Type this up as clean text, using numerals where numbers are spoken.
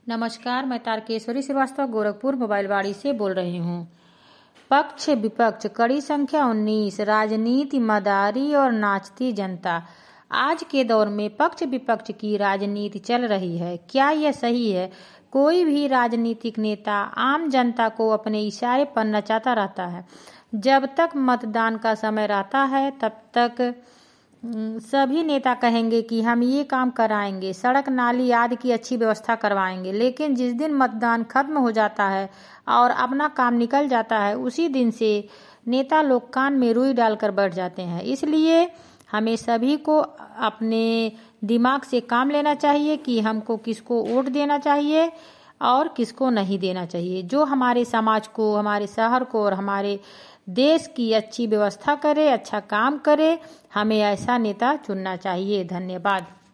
नमस्कार, मैं तारकेश्वरी श्रीवास्तव गोरखपुर मोबाइलवाड़ी से बोल रही हूँ। पक्ष विपक्ष कड़ी संख्या 19, राजनीति मदारी और नाचती जनता। आज के दौर में पक्ष विपक्ष की राजनीति चल रही है। क्या यह सही है? कोई भी राजनीतिक नेता आम जनता को अपने इशारे पर नचाता रहता है। जब तक मतदान का समय रहता है तब तक सभी नेता कहेंगे कि हम ये काम कराएंगे, सड़क नाली आदि की अच्छी व्यवस्था करवाएंगे। लेकिन जिस दिन मतदान खत्म हो जाता है और अपना काम निकल जाता है, उसी दिन से नेता लोग कान में रुई डालकर बैठ जाते हैं। इसलिए हमें सभी को अपने दिमाग से काम लेना चाहिए कि हमको किसको वोट देना चाहिए और किसको नहीं देना चाहिए। जो हमारे समाज को, हमारे शहर को और हमारे देश की अच्छी व्यवस्था करे, अच्छा काम करे, हमें ऐसा नेता चुनना चाहिए। धन्यवाद।